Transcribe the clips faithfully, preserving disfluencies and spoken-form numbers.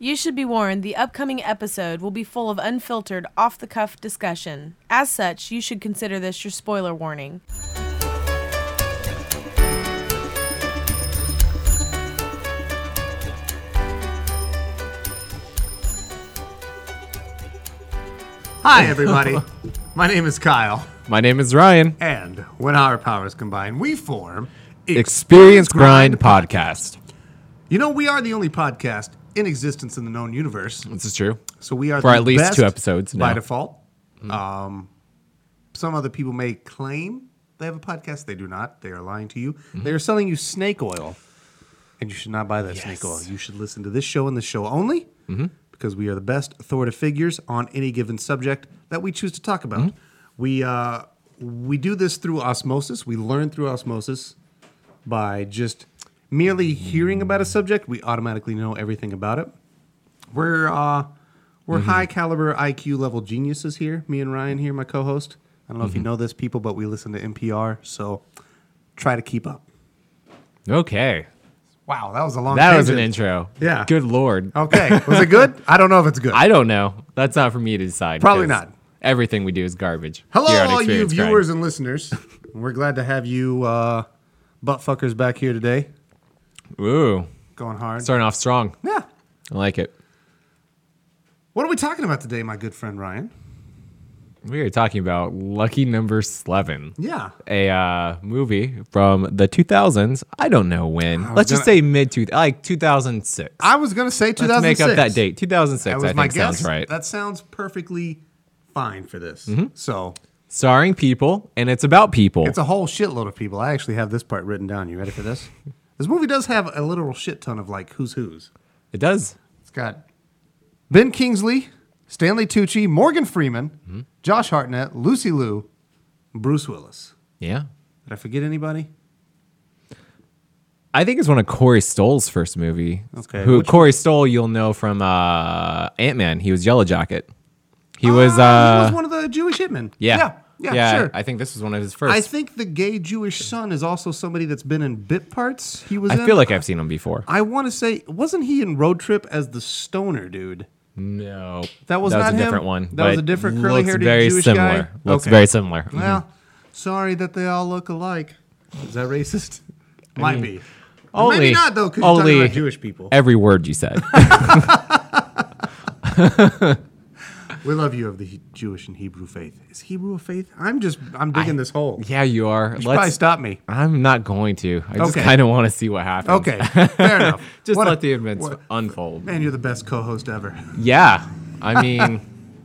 You should be warned the upcoming episode will be full of unfiltered, off-the-cuff discussion. As such, you should consider this your spoiler warning. Hi, everybody. My name is Kyle. My name is Ryan. And when our powers combine, we form Experience Grind Podcast. You know, we are the only podcast in existence in the known universe. This is true. So we are For the at least best two episodes by now. default. Mm-hmm. Um, some other people may claim they have a podcast. They do not. They are lying to you. Mm-hmm. They are selling you snake oil. And you should not buy that yes. snake oil. You should listen to this show and this show only. Mm-hmm. Because we are the best authoritative figures on any given subject that we choose to talk about. Mm-hmm. We uh, we do this through osmosis. We learn through osmosis by just merely hearing about a subject. We automatically know everything about it. We're uh, we're mm-hmm. high caliber I Q level geniuses here. Me and Ryan here, my co-host. I don't know mm-hmm. if you know this, people, but we listen to N P R, so try to keep up. Okay. Wow, that was a long That tangent. was an intro. Yeah. Good Lord. Okay. Was it good? I don't know if it's good. I don't know. That's not for me to decide. Probably not. Everything we do is garbage. Hello, here on all you Experience viewers Grind. and listeners. We're glad to have you uh, butt fuckers back here today. Ooh. Going hard. Starting off strong. Yeah. I like it. What are we talking about today, my good friend Ryan? We are talking about Lucky Number Eleven. Yeah. A uh, movie from the two thousands. I don't know when. Let's just gonna, say mid two, like two thousand six. I was going to say two thousand six. Let's make up that date. two thousand six, that was I my think guess. sounds right. That sounds perfectly fine for this. Mm-hmm. So, starring people, and it's about people. It's a whole shitload of people. I actually have this part written down. You ready for this? This movie does have a literal shit ton of like who's who's. It does. It's got Ben Kingsley, Stanley Tucci, Morgan Freeman, mm-hmm. Josh Hartnett, Lucy Liu, Bruce Willis. Yeah. Did I forget anybody? I think it's one of Corey Stoll's first movie. Okay. Who Which Corey one? Stoll, you'll know from uh, Ant-Man. He was Yellow Jacket. He uh, was. Uh, he was one of the Jewish hitmen. Yeah. Yeah. Yeah, yeah sure. I think this was one of his first. I think the gay Jewish son is also somebody that's been in bit parts. He was. I in. feel like I've seen him before. I want to say, wasn't he in Road Trip as the stoner dude? No, that was that not was a him? different one. That was a different curly-haired very Jewish similar. guy? Looks Okay. very similar. Well, mm-hmm. sorry that they all look alike. Is that racist? Might I mean, be. Only, Maybe not though, because you're only talking about Jewish people. Every word you said. We love you of the Jewish and Hebrew faith. Is Hebrew a faith? I'm just, I'm digging I, this hole. Yeah, you are. You should Let's, probably stop me. I'm not going to. I just Okay. kind of want to see what happens. Okay, fair enough. Just What let a- the events what- unfold. Man, you're the best co-host ever. Yeah, I mean,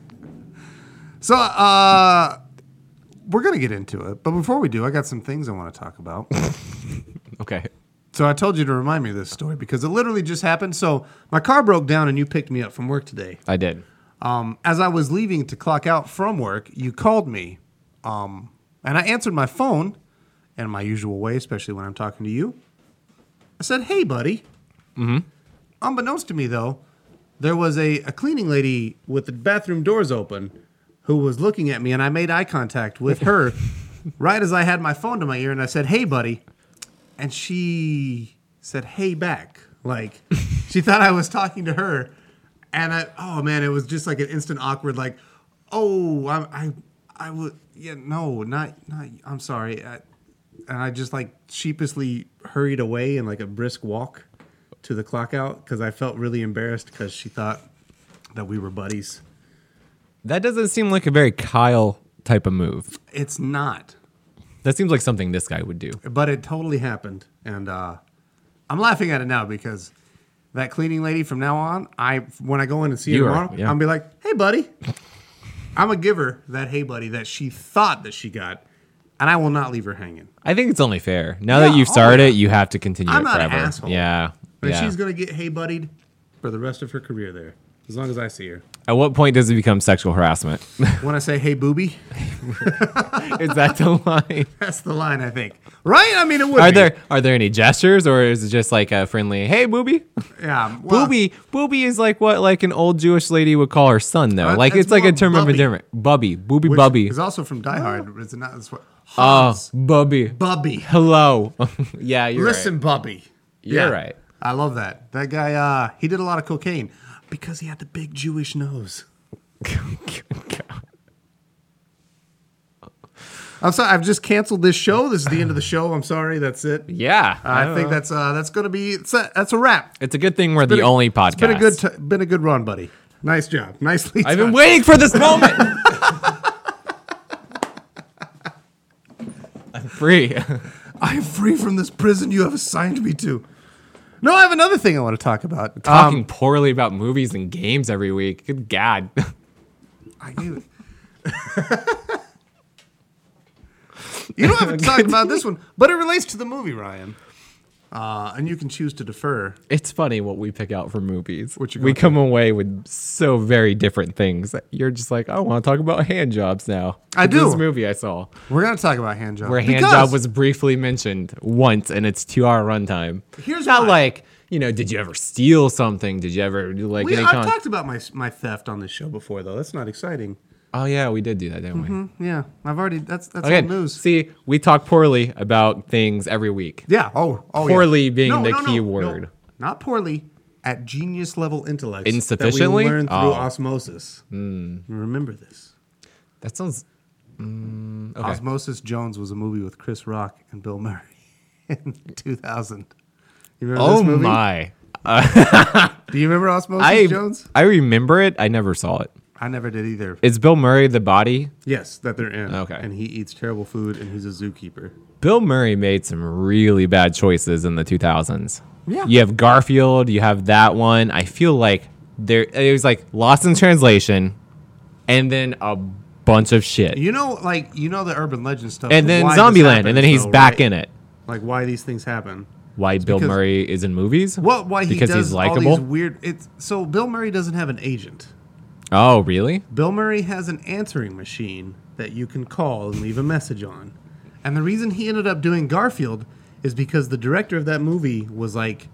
So, uh, we're going to get into it. But before we do, I got some things I want to talk about. okay. So I told you to remind me of this story because it literally just happened. So my car broke down and you picked me up from work today. I did. Um, as I was leaving to clock out from work, you called me. Um, and I answered my phone in my usual way, especially when I'm talking to you. I said, hey, buddy. Mm-hmm. Unbeknownst to me, though, there was a, a cleaning lady with the bathroom doors open who was looking at me, and I made eye contact with her right as I had my phone to my ear, and I said, hey, buddy. And she said, hey, back. Like, she thought I was talking to her. And I, oh, man, it was just like an instant awkward, like, oh, I, I, I would, yeah, no, not, not, I'm sorry. I, and I just like sheepishly hurried away in like a brisk walk to the clock out because I felt really embarrassed because she thought that we were buddies. That doesn't seem like a very Kyle type of move. It's not. That seems like something this guy would do. But it totally happened. And uh, I'm laughing at it now because that cleaning lady from now on, I when I go in and see her You are, tomorrow, yeah. I'll be like, hey, buddy. I'm going to give her that hey, buddy that she thought that she got. And I will not leave her hanging. I think it's only fair. Now Yeah, that you've oh, started yeah. it, you have to continue I'm it not forever. an asshole. Yeah. But yeah. she's going to get hey, buddied for the rest of her career there, as long as I see her. At what point does it become sexual harassment? When I say hey, booby, Is that the line? that's the line, I think. Right? I mean, it would Are be. there are there any gestures, or is it just like a friendly "Hey, booby"? Yeah. Well, Booby, booby is like what like an old Jewish lady would call her son, though. Uh, like it's it's like more a term bubby. of endearment. Bubby, booby, which bubby. is also from Die Hard. Is it not? That's what. Oh, Hans. bubby. Bubby. Hello. Yeah, you're Listen, right. Bubby. You're Yeah. right. I love that. That guy, uh, he did a lot of cocaine. Because he had the big Jewish nose. I'm sorry. I've just canceled this show. This is the end of the show. I'm sorry. That's it. Yeah, I, don't think know. that's uh, that's going to be it's a, that's a wrap. It's a good thing we're Been the a- only podcast. It's been a good t- been a good run, buddy. Nice job. Nicely done. I've been waiting for this moment. I'm free. I am free from this prison you have assigned me to. No, I have another thing I want to talk about. Talking Um, poorly about movies and games every week. Good God. I knew it. You don't have to talk about this one, but it relates to the movie, Ryan. Uh, and you can choose to defer. It's funny what we pick out for movies. What you we going come away with so very different things. You're just like, I want to talk about hand jobs now. I With do. This movie I saw We're going to talk about hand job. where hand because- job was briefly mentioned once in its two-hour runtime. Here's not why. like, you know, did you ever steal something? Did you ever do like We, any I've kind? talked about my my theft on this show before, though. That's not exciting. Oh yeah, we did do that, didn't we? Hmm, Yeah, I've already. That's that's Again, old news. see, we talk poorly about things every week. Yeah. Oh. Oh. Poorly yeah. being No, the no, key no, word. no. Not poorly. At genius level intellect. Insufficiently? That we learn through Oh. osmosis. Remember this. That sounds. Mm, okay. Osmosis Jones was a movie with Chris Rock and Bill Murray in two thousand. You remember Oh this movie? my! Do you remember Osmosis I Jones? I remember it. I never saw it. I never did either. Is Bill Murray the body? Yes, that they're in. Okay. And he eats terrible food, and he's a zookeeper. Bill Murray made some really bad choices in the two thousands. Yeah. You have Garfield. You have that one. I feel like there it was like Lost in Translation, and then a bunch of shit, You know, like you know the urban legend stuff. and then why this Zombieland, happens, and then he's though, back right? in it. Like why these things happen. Why Bill because- Murray is in movies? Well, why he because does he's all likable. these weird. It's so Bill Murray doesn't have an agent. Oh, really? Bill Murray has an answering machine that you can call and leave a message on. And the reason he ended up doing Garfield is because the director of that movie was like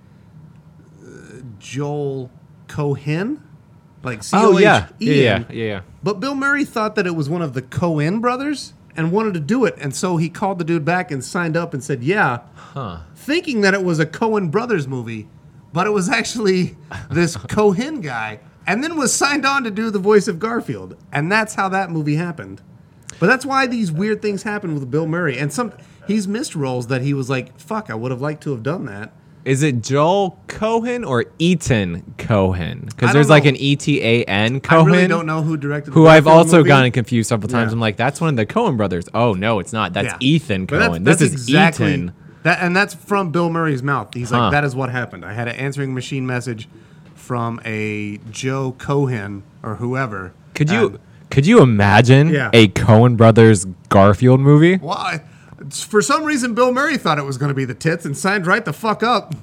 uh, Joel Cohen, like C O Oh H E N. yeah, yeah, yeah, yeah, yeah. But Bill Murray thought that it was one of the Coen brothers and wanted to do it, and so he called the dude back and signed up and said, "Yeah," Huh. thinking that it was a Coen brothers movie, but it was actually this Cohen guy, and then was signed on to do the voice of Garfield, and that's how that movie happened. But that's why these weird things happen with Bill Murray, and some he's missed roles that he was like, "Fuck, I would have liked to have done that." Is it Joel Cohen or Ethan Cohen? I Because don't there's like know. an E T A N I Cohen. really don't know who directed. the Who I've Garfield also movie. gotten confused several times. Yeah. I'm like, that's one of the Cohen brothers. Oh no, it's not. That's Yeah. Ethan But that's- Cohen. that's this is exactly- Ethan. That, and that's from Bill Murray's mouth. He's Huh. like, that is what happened. I had an answering machine message from a Joe Cohen or whoever. Could you And- could you imagine Yeah. a Cohen brothers Garfield movie? Why? For some reason, Bill Murray thought it was going to be the tits and signed right the fuck up.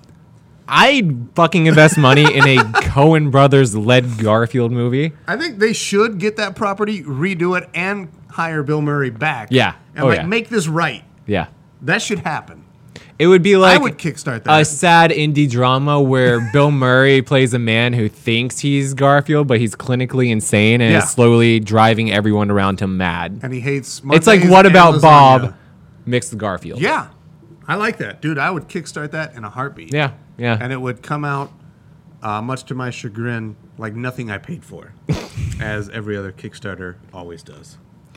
I'd fucking invest money in a Cohen brothers led Garfield movie. I think they should get that property, redo it, and hire Bill Murray back. Yeah. And Oh, like yeah. make this right. Yeah. That should happen. It would be like would kickstart a that. sad indie drama where Bill Murray plays a man who thinks he's Garfield, but he's clinically insane and Yeah. is slowly driving everyone around him mad. And he hates It's like Mondays What and About lasagna. Bob mixed with Garfield. Yeah. I like that. Dude, I would kickstart that in a heartbeat. Yeah. Yeah. And it would come out, uh, much to my chagrin, like nothing I paid for, as every other Kickstarter always does.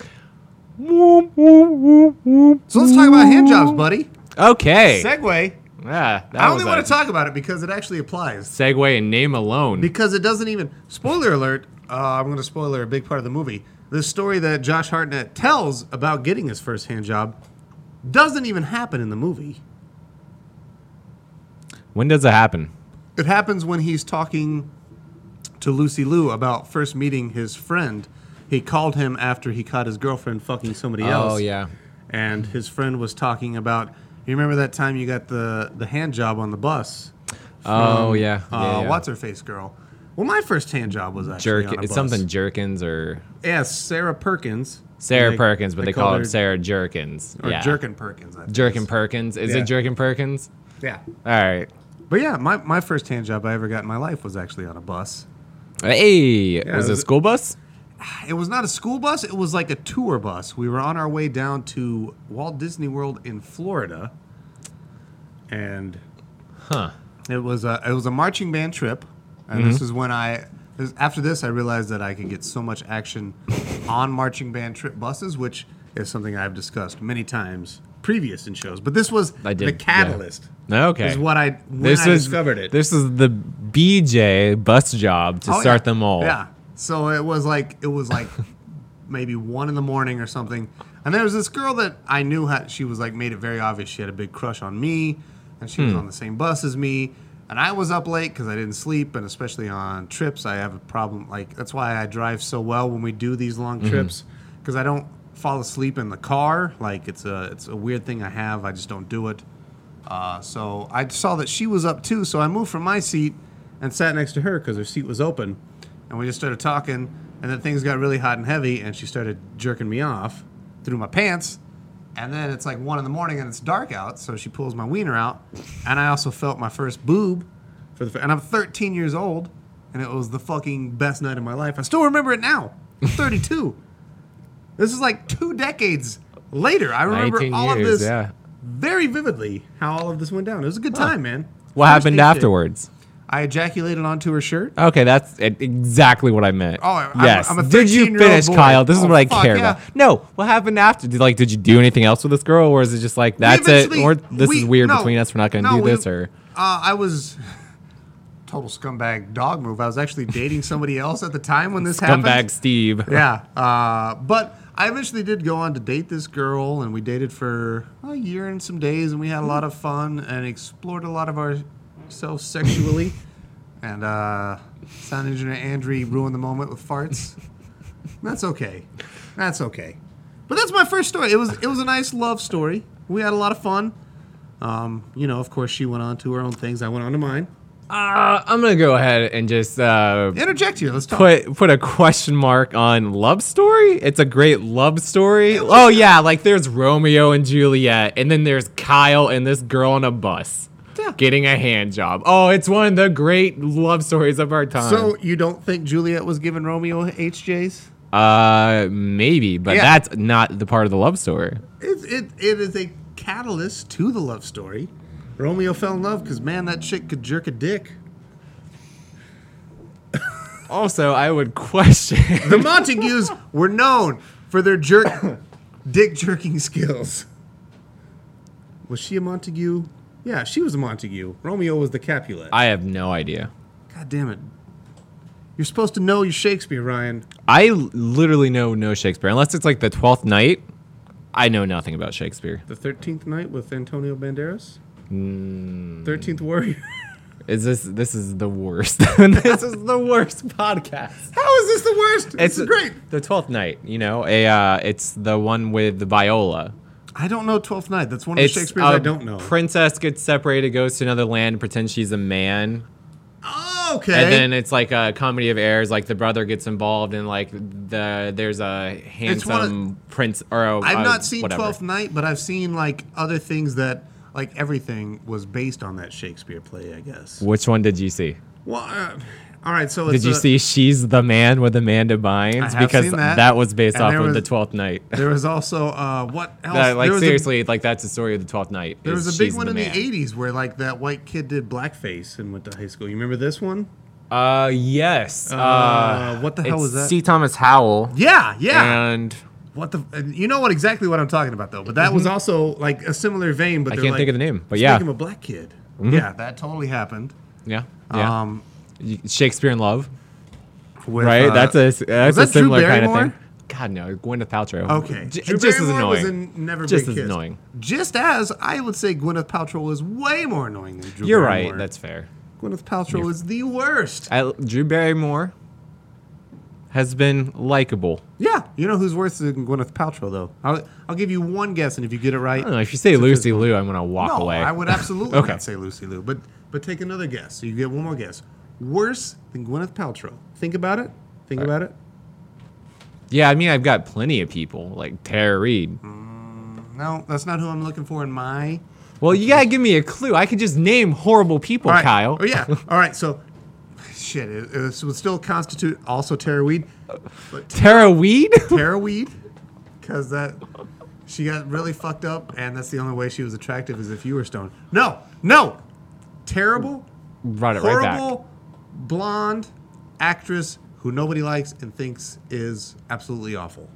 So let's talk about hand jobs, buddy. Okay. Segue. yeah, that I only was want a to talk about it because it actually applies. segue and name alone. Because it doesn't even. Spoiler alert. Uh, I'm going to spoiler a big part of the movie. The story that Josh Hartnett tells about getting his first hand job doesn't even happen in the movie. When does it happen? It happens when he's talking to Lucy Liu about first meeting his friend. He called him after he caught his girlfriend fucking somebody else. Oh, yeah. And his friend was talking about, you remember that time you got the, the hand job on the bus? Oh, yeah. Uh, yeah, yeah. What's her face girl? Well, my first hand job was actually Jerk. on a It's bus. something Jerkins or Yes, Sarah Perkins. Sarah They- Perkins, but they, call called her her- Sarah Jerkins. Or yeah. Jerkin Perkins. I think Jerkin it's- Perkins. Is Yeah. it Jerkin Perkins? Yeah. All right. But yeah, my, my first hand job I ever got in my life was actually on a bus. Hey, was it it a was- school bus? It was not a school bus. It was like a tour bus. We were on our way down to Walt Disney World in Florida, and Huh. it was a it was a marching band trip. And Mm-hmm. this is when I 'Cause after this, I realized that I could get so much action on marching band trip buses, which is something I've discussed many times previous in shows. But this was I did, the catalyst. yeah. Okay. Is what I when This I was- discovered it. This is the B J bus job to Oh, start yeah. them all. Yeah. So it was like it was like maybe one in the morning or something. And there was this girl that I knew had she was like made it very obvious she had a big crush on me, and she Hmm. was on the same bus as me. And I was up late because I didn't sleep, and especially on trips, I have a problem. Like that's why I drive so well when we do these long Mm-hmm. trips, because I don't fall asleep in the car. Like it's a it's a weird thing I have. I just don't do it. Uh, so I saw that she was up too, so I moved from my seat and sat next to her because her seat was open, and we just started talking. And then things got really hot and heavy, and she started jerking me off through my pants. And then it's like one in the morning, and it's dark out, so she pulls my wiener out, and I also felt my first boob for the. And I'm thirteen years old, and it was the fucking best night of my life. I still remember it now. I'm thirty-two. This is like two decades later. I remember nineteen all years, of this yeah. very vividly. How all of this went down. It was a good time, man. What First happened date. afterwards? I ejaculated onto her shirt. Okay, that's e- exactly what I meant. Oh, I'm- yes. I'm a did you thirteen-year-old finish, boy. Kyle? This is Oh, what I fuck, care yeah. about. No, what happened after? Did like did you do anything else with this girl, or is it just like that's it, eventually- or this we- is weird no, between us? We're not going to no, do we- this, or Uh, I was total scumbag dog move. I was actually dating somebody else at the time when this happened. scumbag Steve? Yeah, uh, but I eventually did go on to date this girl, and we dated for a year and some days, and we had a lot of fun and explored a lot of ourselves sexually. And uh, sound engineer Andrew ruined the moment with farts. That's okay. That's okay. But that's my first story. It was it was a nice love story. We had a lot of fun. Um, you know, of course, she went on to her own things. I went on to mine. Uh, I'm gonna go ahead and just uh, Interject here. Let's talk. put put a question mark on love story. It's a great love story. Oh yeah, like there's Romeo and Juliet, and then there's Kyle and this girl on a bus Yeah. getting a hand job. Oh, it's one of the great love stories of our time. So you don't think Juliet was giving Romeo H Js? uh, maybe, but Yeah. that's not the part of the love story. It, it, it is a catalyst to the love story. Romeo fell in love because, man, that chick could jerk a dick. Also, I would question. The Montagues were known for their jerk, dick jerking skills. Was she a Montague? Yeah, she was a Montague. Romeo was the Capulet. I have no idea. God damn it. You're supposed to know your Shakespeare, Ryan. I l- literally know no Shakespeare unless it's like the Twelfth Night. I know nothing about Shakespeare. The thirteenth Night with Antonio Banderas? Mm. thirteenth Warrior? Is this this is the worst? This is the worst podcast. How is this the worst? This It's is great. The Twelfth Night, you know, a uh, it's the one with the viola. I don't know Twelfth Night. That's one of It's the Shakespeare's a I don't know. princess gets separated, goes to another land, pretends she's a man, Oh, okay. and then it's like a comedy of errors. Like the brother gets involved, and like the there's a handsome one of- prince or a, I've uh, not seen whatever. Twelfth Night, but I've seen like other things that, like everything was based on that Shakespeare play, I guess. Which one did you see? Well, uh, all right. So it's Did you a- see She's the Man with Amanda Bynes? I have Because seen that. was based And off there of was- the Twelfth Night. There was also uh, what else? That, like there was a- seriously, like that's the story of the Twelfth Night. there is was a big She's one in Man. the eighties where like that white kid did blackface and went to high school. You remember this one? Uh, yes. Uh, Uh, what the hell it's was that? C. Thomas Howell. Yeah, yeah. And What the? and You know what exactly what I'm talking about though. But that was also like a similar vein. But I they're can't like, think of the name, but let's yeah. make him a black kid. Yeah, that totally happened. yeah, yeah. Um, Y- Shakespeare in Love, with, right? uh, that's a that's was a that Drew similar kind of Barrymore? thing. God no, Gwyneth Paltrow. Okay, J- Drew just as Barrymore was annoying. in Never Just Big as Kiss. annoying. Just as I would say Gwyneth Paltrow is way more annoying than Drew You're Barrymore. right. That's fair. Gwyneth Paltrow is the worst. I, Drew Barrymore has been likable. Yeah, you know who's worse than Gwyneth Paltrow though? I'll, I'll give you one guess, and if you get it right, I don't know. If you say it's a Lucy physical. Liu, I'm gonna walk no, away. I would absolutely Okay. not say Lucy Liu. But but take another guess. So you get one more guess. Worse than Gwyneth Paltrow. Think about it. Think about it. Yeah, I mean, I've got plenty of people like Tara Reid. No, that's not who I'm looking for in my. Well, you gotta give me a clue. I could just name horrible people, All right. Kyle. Oh yeah. All right. So, shit. It, it would still constitute also Tara Weed, but Tara Weed? Tara Weed, because that she got really fucked up, and that's the only way she was attractive is if you were stoned. No, no, terrible, Brought it right back. horrible, blonde actress who nobody likes and thinks is absolutely awful.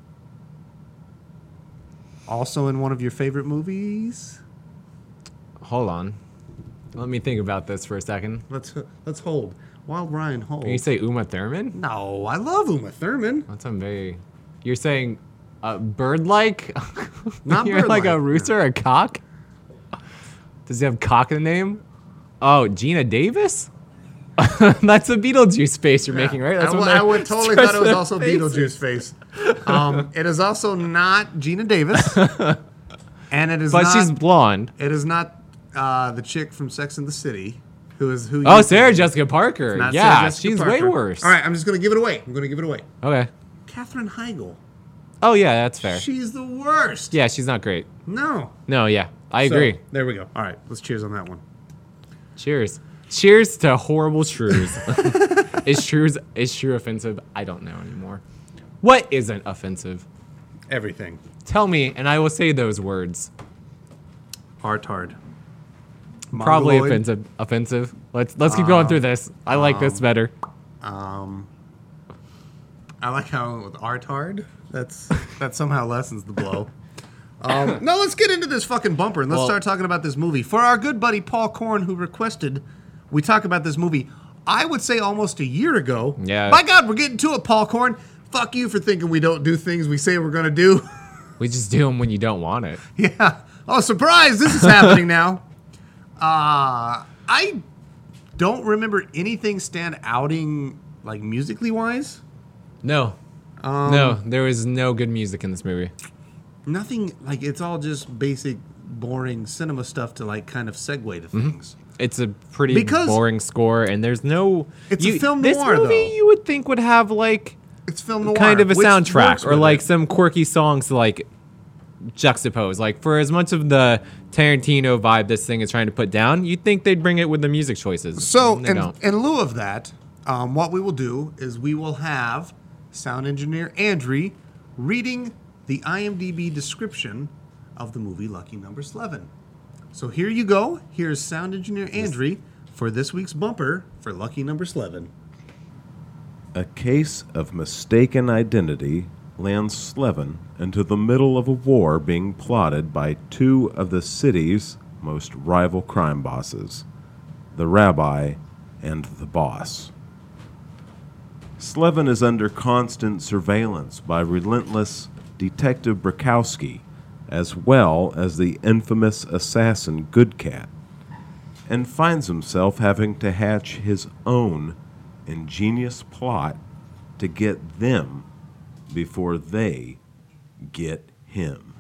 Also in one of your favorite movies. Hold on. Let me think about this for a second. Let's let's hold. While Ryan holds. Can you say Uma Thurman? No, I love Uma Thurman. That's a very. You're saying uh, bird-like? Not You're like bird-like. a rooster, a cock? Does he have cock in the name? Oh, Gina Davis? That's a Beetlejuice face you're making, right? That's I, when w- I they would totally stretch thought it was their also faces. Beetlejuice face. Um, it is also not Gina Davis, and it is But not. she's blonde. It is not uh, the chick from Sex and the City, who is who. Oh, used to Sarah be- Jessica Parker. not Yeah, Sarah Jessica she's Parker. way worse. All right, I'm just gonna give it away. I'm gonna give it away. Okay. Katherine Heigl. Oh, yeah, that's fair. She's the worst. Yeah, she's not great. No. No, yeah, I So, agree. there we go. All right, let's cheers on that one. Cheers. Cheers to horrible shrews. is shrews is shrew offensive? I don't know anymore. What isn't offensive? Everything. Tell me, and I will say those words. Artard. Probably Mongoloid. offensive. Offensive. Let's let's keep going through this. I like this better. Um, I like how with Artard, that's that somehow lessens the blow. Um, no, let's get into this fucking bumper and let's Well- start talking about this movie. For our good buddy Paul Korn, who requested we talk about this movie, I would say almost a year ago. Yeah. My God, we're getting to it, Paul Korn. Fuck you for thinking we don't do things we say we're gonna do. We just do them when you don't want it. Yeah. Oh, surprise! This is happening now. Uh, I don't remember anything stand outing like musically wise. No. Um, no, there was no good music in this movie. Nothing like it's all just basic, boring cinema stuff to like kind of segue to things. It's a pretty Because- boring score, and there's no. It's a you, film This noir, movie though. you would think would have like It's film noir, kind of a which soundtrack works or with like it. some quirky songs to like juxtapose. Like for as much of the Tarantino vibe this thing is trying to put down, you'd think they'd bring it with the music choices. So, They in, don't. in lieu of that, um, what we will do is we will have sound engineer Andrew reading the IMDb description of the movie Lucky Number Slevin. So here you go. Here's sound engineer Andrew for this week's bumper for Lucky Number Slevin. A case of mistaken identity lands Slevin into the middle of a war being plotted by two of the city's most rival crime bosses, the rabbi and the boss. Slevin is under constant surveillance by relentless Detective Brakowski, as well as the infamous assassin Goodcat, and finds himself having to hatch his own ingenious plot to get them before they get him.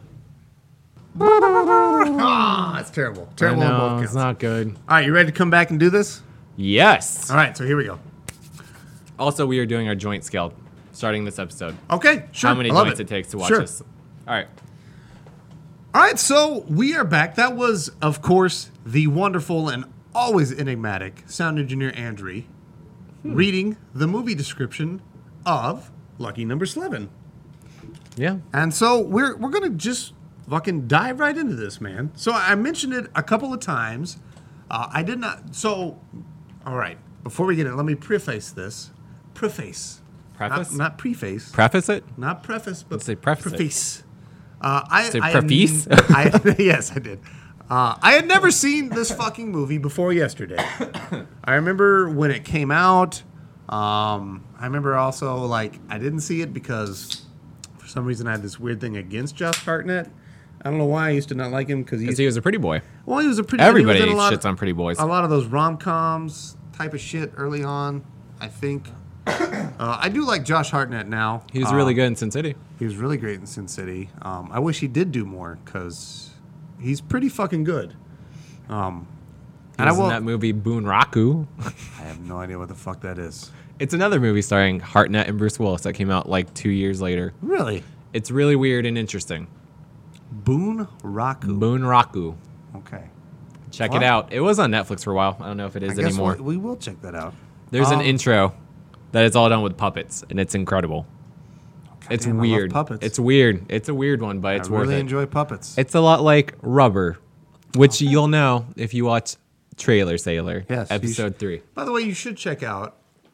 Ah, that's terrible. I Terrible on know, both it's counts. not good. All right, you ready to come back and do this? Yes. All right, so here we go. Also, we are doing our joint scale starting this episode. Okay, sure. How many I love joints it. takes to watch Sure. this. All right. All right, so we are back. That was, of course, the wonderful and always enigmatic sound engineer Andrew reading the movie description of Lucky Number Slevin. Yeah. And so we're we're gonna just fucking dive right into this, man. So I mentioned it a couple of times. Uh, I did not. So, all right. Before we get in, let me preface this. Preface. Preface? Not, not preface. Preface it? Not preface, but Let's say preface it. preface. Uh, I, Say I preface? I, yes, I did. Uh, I had never seen this fucking movie before yesterday. I remember when it came out. Um, I remember also, like, I didn't see it because for some reason I had this weird thing against Josh Hartnett. I don't know why I used to not like him because Because he, he was a pretty boy. well, he was a pretty. Everybody he was in a lot shits of, on pretty boys. A lot of those rom coms type of shit early on. I think. uh, I do like Josh Hartnett now. He was Uh, really good in Sin City. He was really great in Sin City. Um, I wish he did do more because he's pretty fucking good. Um, He and I was in will. that movie Boonraku. I have no idea what the fuck that is. It's another movie starring Hartnett and Bruce Willis that came out like two years later. Really? It's really weird and interesting. Boon Raku. Boonraku. Okay. Check Well, it out. It was on Netflix for a while. I don't know if it I is guess anymore. we'll- we will check that out. There's an Um, intro that is all done with puppets, and it's incredible. It's damn, I love weird. puppets. It's weird. It's a weird one, but it's I worth really it. enjoy puppets. It's a lot like Rubber, which you'll know if you watch Trailer Sailor, Yes, you episode should- three. By the way, you should check out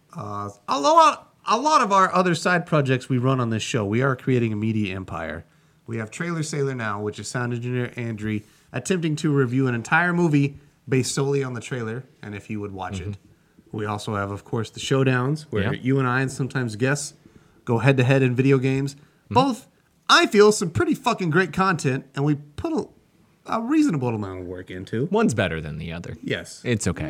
Uh, a lot, a lot of our other side projects we run on this show. We are creating a media empire. We have Trailer Sailor now, which is sound engineer Andrew attempting to review an entire movie based solely on the trailer, and if you would watch mm-hmm. it. We also have, of course, the Showdowns, where yeah. you and I and sometimes guests go head-to-head in video games. Mm-hmm. Both, I feel, some pretty fucking great content, and we put a, a reasonable amount of work into. One's better than the other. Yes. It's okay.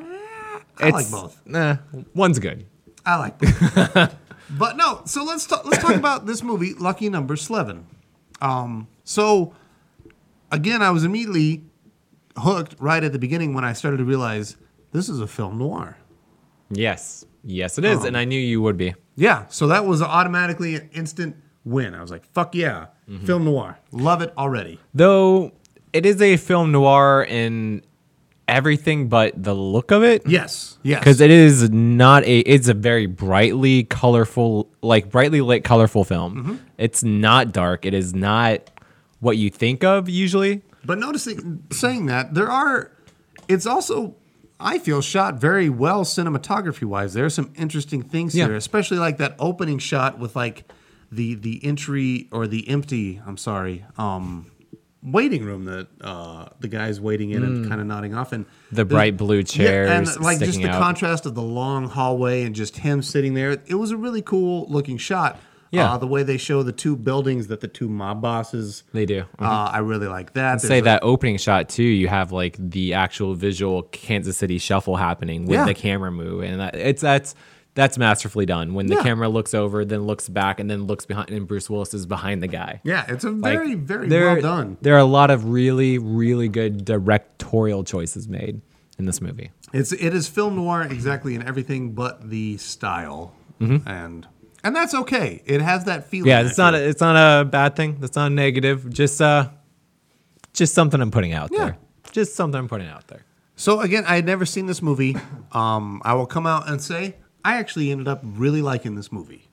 I it's, like both. Nah, one's good. I like both. But no, so let's talk, let's talk about this movie, Lucky Number Slevin. Um, so, again, I was immediately hooked right at the beginning when I started to realize this is a film noir. Yes. Yes, it is, um, and I knew you would be. Yeah, so that was automatically an instant win. I was like, fuck yeah, mm-hmm. film noir. Love it already. Though it is a film noir in everything but the look of it. Yes, yes. Because it is not a, it's a very brightly colorful, like brightly lit, colorful film. Mm-hmm. It's not dark. It is not what you think of usually. But noticing, saying that, there are, it's also... I feel shot very well cinematography-wise. There are some interesting things yeah. here, especially like that opening shot with like the the entry or the empty, I'm sorry, um, waiting room that uh, the guy's waiting in mm. and kind of nodding off. And the bright blue chairs, yeah, and like just the out. contrast of the long hallway and just him sitting there. It was a really cool looking shot. Yeah, uh, the way they show the two buildings that the two mob bosses they do. Mm-hmm. Uh, I really like that. Say a, that opening shot too. You have like the actual visual Kansas City shuffle happening with yeah. the camera move, and that, it's that's that's masterfully done. When the yeah. camera looks over, then looks back, and then looks behind, and Bruce Willis is behind the guy. Yeah, it's a very like, very there, well done. There are a lot of really really good directorial choices made in this movie. It's it is film noir exactly in everything but the style mm-hmm. and. And that's okay. It has that feeling. Yeah, it's not. A, it's not a bad thing. That's not a negative. Just, uh, just something I'm putting out yeah. there. Just something I'm putting out there. So again, I had never seen this movie. Um, I will come out and say I actually ended up really liking this movie.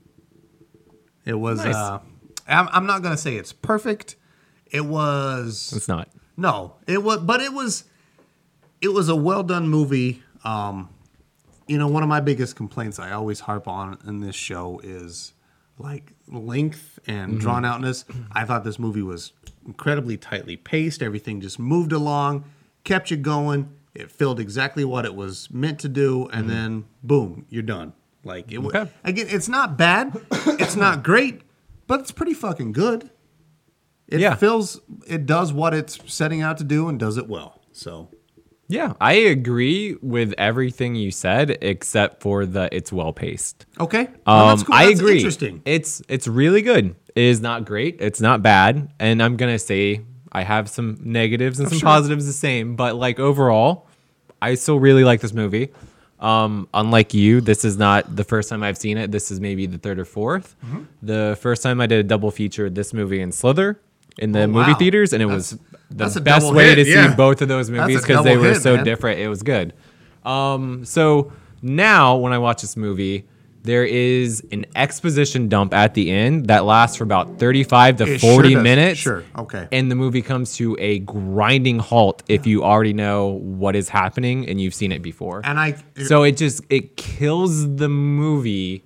It was. Nice. Uh, I'm, I'm not gonna say it's perfect. It was. It's not. No, it was. But it was. It was a well done movie. Um, You know, one of my biggest complaints I always harp on in this show is like length and mm-hmm. drawn outness. I thought this movie was incredibly tightly paced. Everything just moved along, kept you going. It filled exactly what it was meant to do, and mm-hmm. then boom, you're done. Like it okay. w- again, it's not bad, it's not great, but it's pretty fucking good. It yeah. fills, it does what it's setting out to do and does it well. So. Yeah, I agree with everything you said, except for the it's well paced. Okay, well, um, that's cool. I That's agree. Interesting. It's it's really good. It is not great. It's not bad, and I'm gonna say I have some negatives and oh, some sure. positives the same. But like overall, I still really like this movie. Um, unlike you, this is not the first time I've seen it. This is maybe the third or fourth. Mm-hmm. The first time I did a double feature, this movie and Slither in the oh, movie wow. theaters, and it that's, was the a best way hit, to yeah. see both of those movies because they were hit, so man. different. It was good. Um, so now when I watch this movie, there is an exposition dump at the end that lasts for about thirty-five to It forty sure does. minutes. Sure, okay. And the movie comes to a grinding halt if you already know what is happening and you've seen it before. And I so it just it kills the movie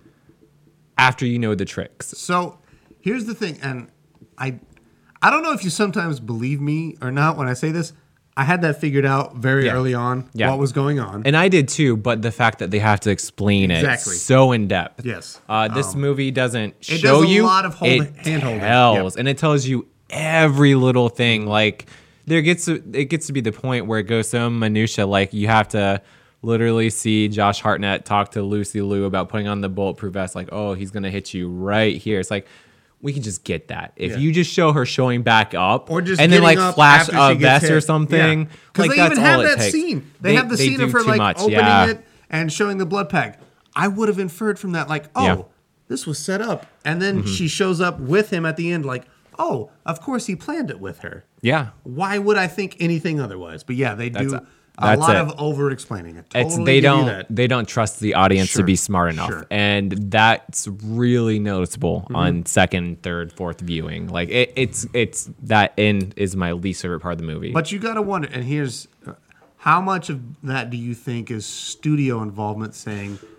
after you know the tricks. So here's the thing, and I I don't know if you sometimes believe me or not when I say this. I had that figured out very Yeah. early on Yeah. what was going on. And I did too, but the fact that they have to explain Exactly. it so in depth. Yes. Uh, this Um, movie doesn't it show does a you. lot of hold- it hand-holding. tells, Yep. and it tells you every little thing. Like there gets to, it gets to be the point where it goes so minutia. Like you have to literally see Josh Hartnett talk to Lucy Liu about putting on the bulletproof vest. Like, oh, he's gonna hit you right here. It's like. We can just get that. If Yeah. you just show her showing back up, Or just and then getting like up flash after a she gets vest or hit. something, Yeah. 'Cause like they that's even all have it that takes. scene. They, have the scene do of her too like much. opening yeah. it and showing the blood pack. I would have inferred from that, like, oh, Yeah. this was set up. And then Mm-hmm. she shows up with him at the end, like, oh, of course he planned it with her. Yeah, Why would I think anything otherwise? But yeah, they do That's a, a- that's lot it. of over explaining it. Totally it's they give you don't that. they don't trust the audience Sure, to be smart enough, sure. and that's really noticeable Mm-hmm. on second, third, fourth viewing. Like it, it's it's that end is my least favorite part of the movie. But you got to wonder, and here's how much of that do you think is studio involvement saying,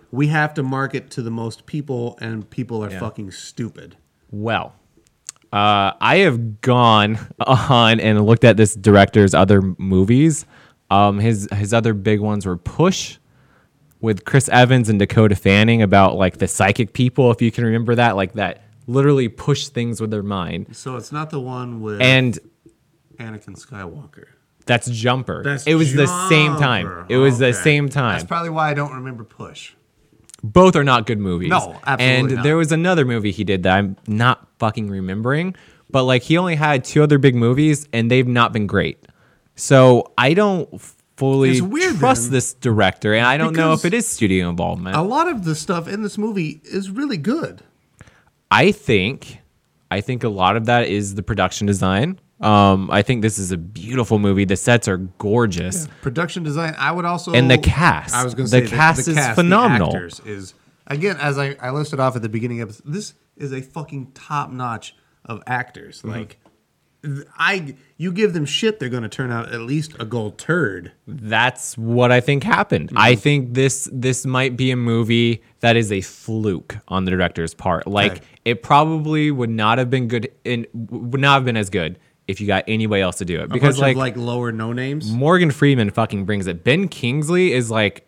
we have to market to the most people, and people are Yeah. fucking stupid. Well, uh, I have gone on and looked at this director's other movies. Um, his his other big ones were Push with Chris Evans and Dakota Fanning about like the psychic people, if you can remember that, like that literally push things with their mind. So it's not the one with And Anakin Skywalker. that's Jumper. That's it was the same time. Jumper. It was the Okay. same time. That's probably why I don't remember Push. Both are not good movies. No, absolutely And not. there was another movie he did that I'm not fucking remembering, but like he only had two other big movies and they've not been great. So I don't fully It's weird trust then, this director, and I don't know if because it is studio involvement. A lot of the stuff in this movie is really good. I think, I think a lot of that is the production design. Um, I think this is a beautiful movie. The sets are gorgeous. Production design, I would also... And the cast. I was going to The say, the- cast the is cast, phenomenal. The actors is, again, as I, I listed off at the beginning of this, is a fucking top-notch of actors. Mm-hmm. Like, I, you give them shit, they're going to turn out at least a gold turd. That's what I think happened. I think this this might be a movie that is a fluke on the director's part. Like Okay. it probably would not have been good and would not have been as good if you got anybody else to do it. A Because bunch like, of, like, lower no-names. Morgan Freeman fucking brings it. Ben Kingsley is like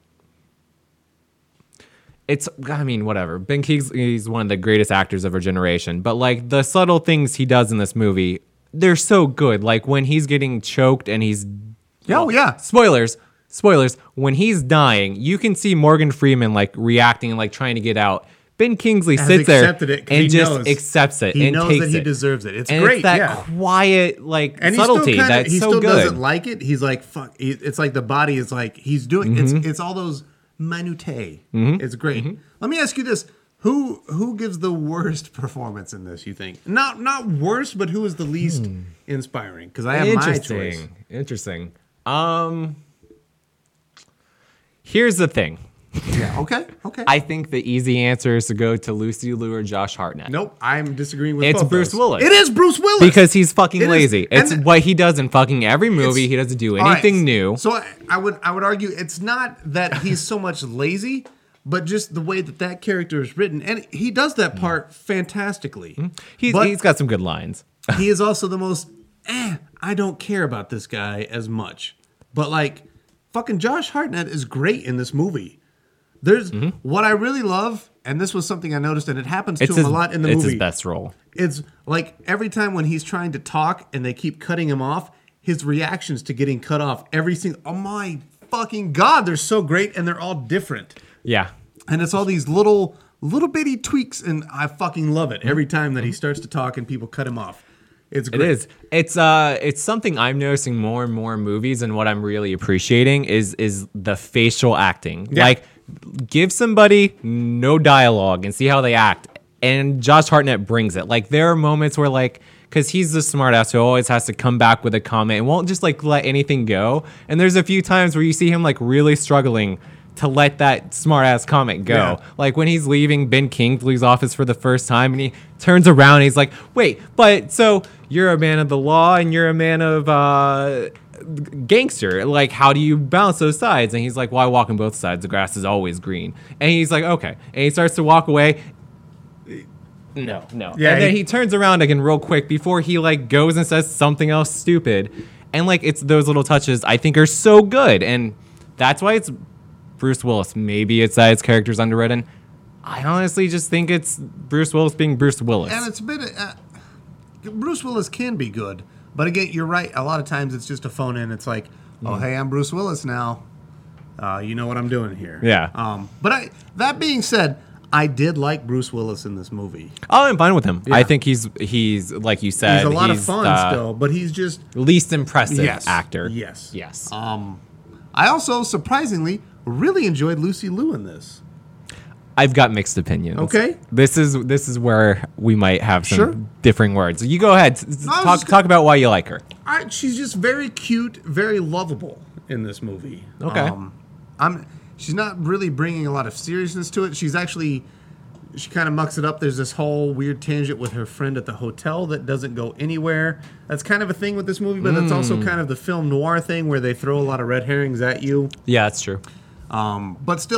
it's I mean whatever. Ben Kingsley is one of the greatest actors of our generation, but like the subtle things he does in this movie, they're so good. Like when he's getting choked and he's Oh, yeah. spoilers spoilers when he's dying, you can see Morgan Freeman like reacting and like trying to get out. Ben Kingsley Has sits there accepted it 'cause and he just knows- accepts it He and knows takes that he it. deserves it. It's and great, it's that yeah. quiet like And subtlety he still, kinda, that's he so still good. doesn't like it. He's like, fuck. He, it's like the body is like, he's doing, Mm-hmm. it's it's all those minutiae. It's great. Let me ask you this. Who who gives the worst performance in this, you think? Not not worst, but who is the least inspiring? Because I have my choice. Interesting. Interesting. Um, here's the thing. Yeah, okay, okay. I think the easy answer is to go to Lucy Liu or Josh Hartnett. nope, I'm disagreeing with It's both Bruce those. Willis. It is Bruce Willis. Because he's fucking It is. lazy. And It's the- what he does in fucking every movie. It's- He doesn't do All right, anything new. So I, I would I would argue it's not that he's so much lazy, but just the way that that character is written, and he does that part fantastically. He's, But he's got some good lines. he is also the most. Eh, I don't care about this guy as much, but like, fucking Josh Hartnett is great in this movie. There's what I really love, and this was something I noticed, and it happens to It's him his, a lot in the it's movie. his best role. It's like every time when he's trying to talk and they keep cutting him off, his reactions to getting cut off every single. Oh my fucking god, they're so great, and they're all different. Yeah. And it's all these little little bitty tweaks, and I fucking love it every time that he starts to talk and people cut him off. It's It great. is. It's uh it's something I'm noticing more and more in movies, and what I'm really appreciating is is the facial acting. Yeah. Like give somebody no dialogue and see how they act. And Josh Hartnett brings it. Like there are moments where like because he's the smartass who always has to come back with a comment and won't just like let anything go. And there's a few times where you see him like really struggling to let that smart ass comment go. Yeah. Like when he's leaving Ben Kingsley's office for the first time and he turns around and he's like, wait, but so you're a man of the law and you're a man of uh, gangster. Like, how do you balance those sides? And he's like, well, I walk on both sides. The grass is always green. And he's like, okay. And he starts to walk away. No, no. Yeah, and then he- he turns around again real quick before he like goes and says something else stupid. And like it's those little touches I think are so good. And that's why it's Bruce Willis. Maybe it's that his character's underwritten. I honestly just think it's Bruce Willis being Bruce Willis. And it's a bit. Uh, Bruce Willis can be good, but again, you're right. A lot of times it's just a phone in. It's like, oh, hey, I'm Bruce Willis now. Uh, you know what I'm doing here. Yeah. Um. But I. That being said, I did like Bruce Willis in this movie. Oh, I'm fine with him. Yeah. I think he's he's like you said. He's a lot of he's fun the still, but he's just. least impressive Yes. actor. Yes. Yes. Um. I also surprisingly really enjoyed Lucy Liu in this. I've got mixed opinions. Okay. This is this is where we might have some Sure. differing words. You go ahead. S- s- No, I was talk just talk about why you like her. I, she's just very cute, very lovable in this movie. Okay. Um, I'm. She's not really bringing a lot of seriousness to it. She's actually. She kind of mucks it up. There's this whole weird tangent with her friend at the hotel that doesn't go anywhere. That's kind of a thing with this movie, but that's also kind of the film noir thing where they throw a lot of red herrings at you. Yeah, that's true. Um, but still,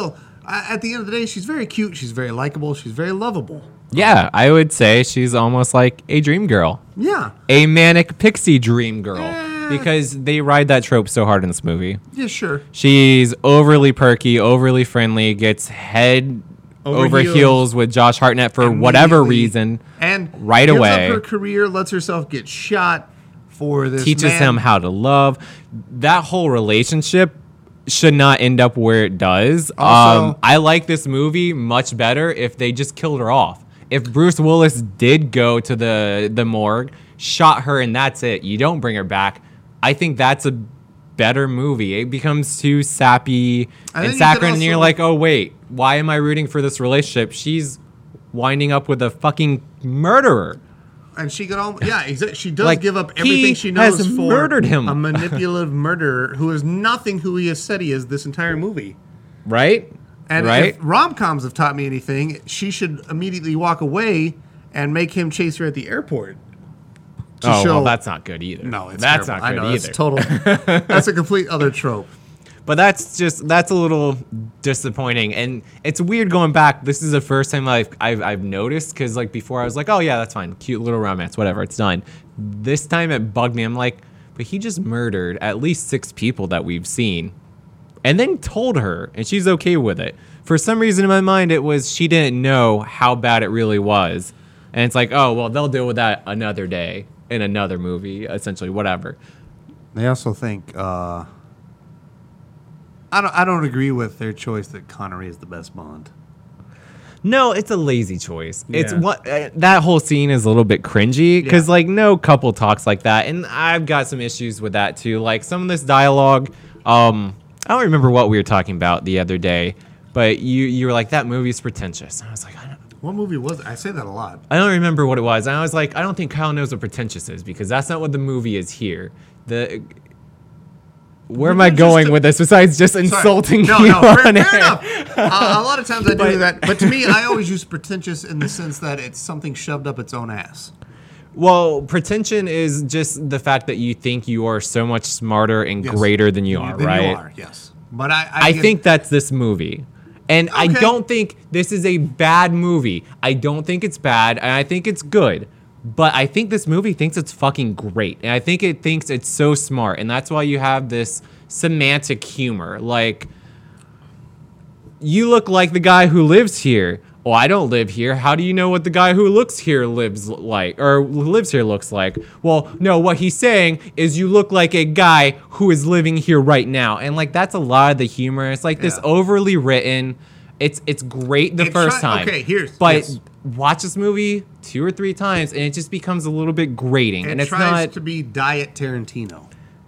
uh, at the end of the day, she's very cute. She's very likable. She's very lovable. Yeah, I would say she's almost like a dream girl. Yeah. A manic pixie dream girl. Eh. Because they ride that trope so hard in this movie. Yeah, sure. She's overly perky, overly friendly, gets head over, Over heels. heels with Josh Hartnett for whatever Immediately. reason. And right gives away. up her career, lets herself get shot for this Teaches man. him how to love. That whole relationship should not end up where it does. Also- um, I like this movie much better if they just killed her off. If Bruce Willis did go to the, the morgue, shot her, and that's it. You don't bring her back. I think that's a better movie. It becomes too sappy And and then you saccharine, could and you're also- like, oh, wait, why am I rooting for this relationship? She's winding up with a fucking murderer. And she could all, yeah, exactly. She does Like, give up he everything she knows has for murdered him. a manipulative murderer who is nothing who he has said he is this entire movie. Right? And right? if rom-coms have taught me anything, she should immediately walk away and make him chase her at the airport. To Oh, show, well, that's not good either. no, it's that's terrible. not I good know, either. That's total. That's a complete other trope. But that's just that's a little disappointing, and it's weird going back. This is the first time I've I've, I've noticed, because like before I was like, oh yeah, that's fine, cute little romance, whatever, it's done. This time it bugged me. I'm like, but he just murdered at least six people that we've seen, and then told her, and she's okay with it. For some reason in my mind, it was she didn't know how bad it really was, and it's like, oh well, they'll deal with that another day in another movie, essentially, whatever. They also think uh, I don't. I don't agree with their choice that Connery is the best Bond. No, it's a lazy choice. It's Yeah. what uh, that whole scene is a little bit cringy because Yeah. like no couple talks like that, and I've got some issues with that too. Like some of this dialogue, um, I don't remember what we were talking about the other day, but you you were like, that movie's pretentious. And I was like, I don't, What movie was it? I say that a lot. I don't remember what it was. And I was like, I don't think Kyle knows what pretentious is, because that's not what the movie is here. The where am I Just going to- with this besides just Sorry. insulting no, you no, fair, on fair air? enough. Uh, a lot of times I do But- that, but to me, I always use pretentious in the sense that it's something shoved up its own ass. Well, pretension is just the fact that you think you are so much smarter and Yes. greater than you are, Than right? You are, yes. But I, I, I get- think that's this movie. And I Okay. don't think this is a bad movie. I don't think it's bad, and I think it's good. But I think this movie thinks it's fucking great. And I think it thinks it's so smart. And that's why you have this semantic humor. Like, you look like the guy who lives here. Oh, I don't live here. How do you know what the guy who looks here lives like, or lives here looks like? Well, no, what he's saying is you look like a guy who is living here right now. And like, that's a lot of the humor. It's like this Yeah. overly written. It's it's great the It first try- time. okay, here's- But yes. watch this movie two or three times, and it just becomes a little bit grating. it and it's tries not. to be Diet Tarantino.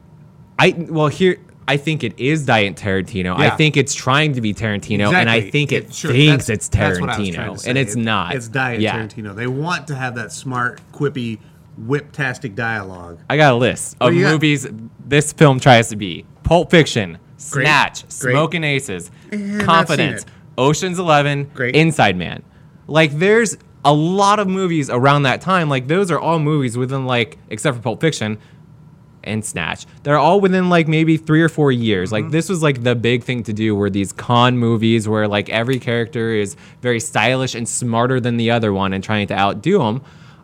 I well here. I think it is Diet Tarantino. I Yeah. think it's trying to be Tarantino, and I Exactly. think it, sure, thinks that's- it's that's what I was trying Tarantino, to say. and it's It- not. It's Diet Yeah. Tarantino. They want to have that smart, quippy, whip-tastic dialogue. I got a list What of do you got? movies this film tries to be: Pulp Fiction, Great. Snatch, Great. Smoking Aces, And I've Confidence, seen it. Ocean's Eleven, Great. Inside Man. Like, there's a lot of movies around that time. Like, those are all movies within, like, except for Pulp Fiction and Snatch, they're all within like maybe three or four years. Mm-hmm. Like, this was like the big thing to do, were these con movies where like every character is very stylish and smarter than the other one and trying to outdo them.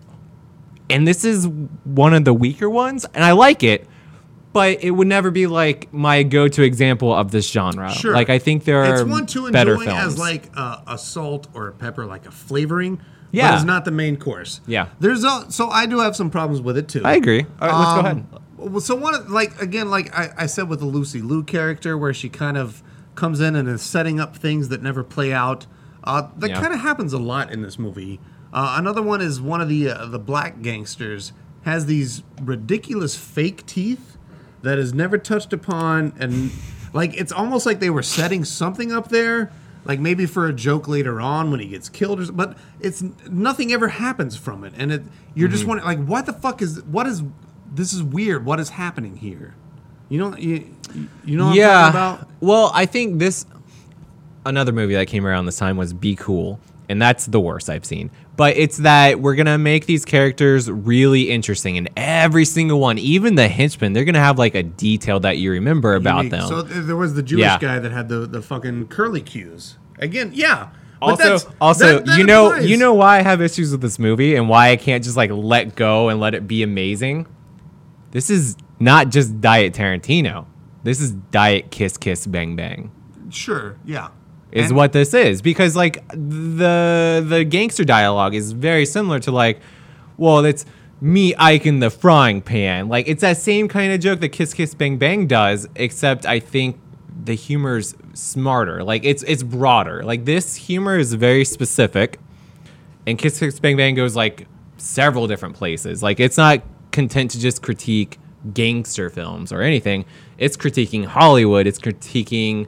And this is one of the weaker ones, and I like it, but it would never be like my go-to example of this genre. Sure. Like, I think there are It's one to better enjoy films. as like a, a salt or a pepper, like a flavoring. Yeah. But it's not the main course. Yeah. There's a, so I do have some problems with it too. I agree. All right, let's go Um, ahead. Well, so one of- like again, like I, I said with the Lucy Liu character, where she kind of comes in and is setting up things that never play out. Uh, that Yeah. kind of happens a lot in this movie. Uh, another one is one of the uh, the black gangsters has these ridiculous fake teeth that is never touched upon, and like it's almost like they were setting something up there, like maybe for a joke later on when he gets killed, or, s- but it's nothing ever happens from it, and it you're Mm-hmm. just wondering like what the fuck is what is this is weird. What is happening here? You know, you, you know what yeah. I'm talking about? Well, I think this another movie that came around this time was Be Cool, and that's the worst I've seen. But it's that we're gonna make these characters really interesting, and every single one, even the henchmen, they're gonna have like a detail that you remember about Unique. them. So th- there was the Jewish Yeah. guy that had the, the fucking curly cues Again, yeah. But Also, that's- also, that- that you know, applies. you know why I have issues with this movie and why I can't just like let go and let it be amazing. This is not just Diet Tarantino. This is Diet Kiss Kiss Bang Bang. Sure, yeah. Is And- what this is, because like the the gangster dialogue is very similar to like, well, it's me Ike in the frying pan. Like it's that same kind of joke that Kiss Kiss Bang Bang does, except I think the humor's smarter. Like it's it's broader. Like this humor is very specific, and Kiss Kiss Bang Bang goes like several different places. Like it's not content to just critique gangster films or anything. It's critiquing Hollywood. It's critiquing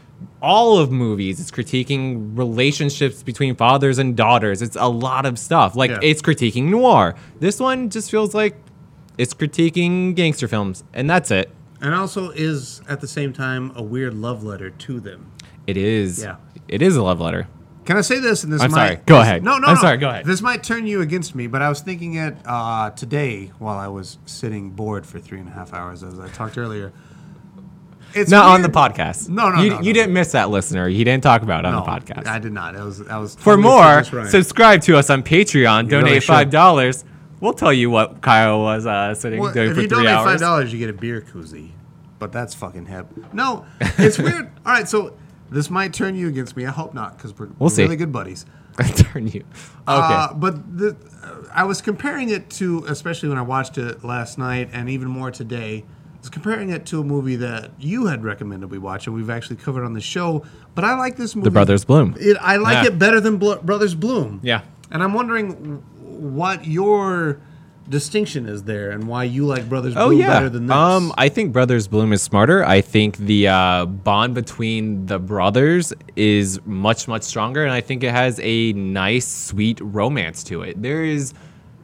all of movies. It's critiquing relationships between fathers and daughters. It's a lot of stuff. Like Yeah. it's critiquing noir. This one just feels like it's critiquing gangster films, and that's it. And also is, at the same time, a weird love letter to them. It is. Yeah. It is a love letter. Can I say this? And this I'm might, sorry. Go this- ahead. No, no, I'm no. sorry. Go ahead. This might turn you against me, but I was thinking it uh, today while I was sitting bored for three and a half hours, as I talked earlier. It's Not on the weird- podcast. No, no, you, no, no. You didn't miss that, listener. He didn't talk about it on No, the podcast. I did not. I was. I was. For totally more, just right. subscribe to us on Patreon. You really Donate should. five dollars. We'll tell you what Kyle was uh, sitting Well, doing if for you three donate hours. five dollars, you get a beer koozie. But that's fucking hip. No, it's weird. All right, so this might turn you against me. I hope not, because we're, we're see. really good buddies. Turn you. Okay. Uh, but the, uh, I was comparing it to, especially when I watched it last night, and even more today. I was comparing it to a movie that you had recommended we watch, and we've actually covered on the show. But I like this movie. The Brothers Bloom. It, I like Yeah. it better than Blo- Brothers Bloom. Yeah. And I'm wondering w- what your distinction is there, and why you like Brothers Oh Bloom yeah. better than this. Um, I think Brothers Bloom is smarter. I think the uh, bond between the brothers is much much stronger, and I think it has a nice, sweet romance to it. There is,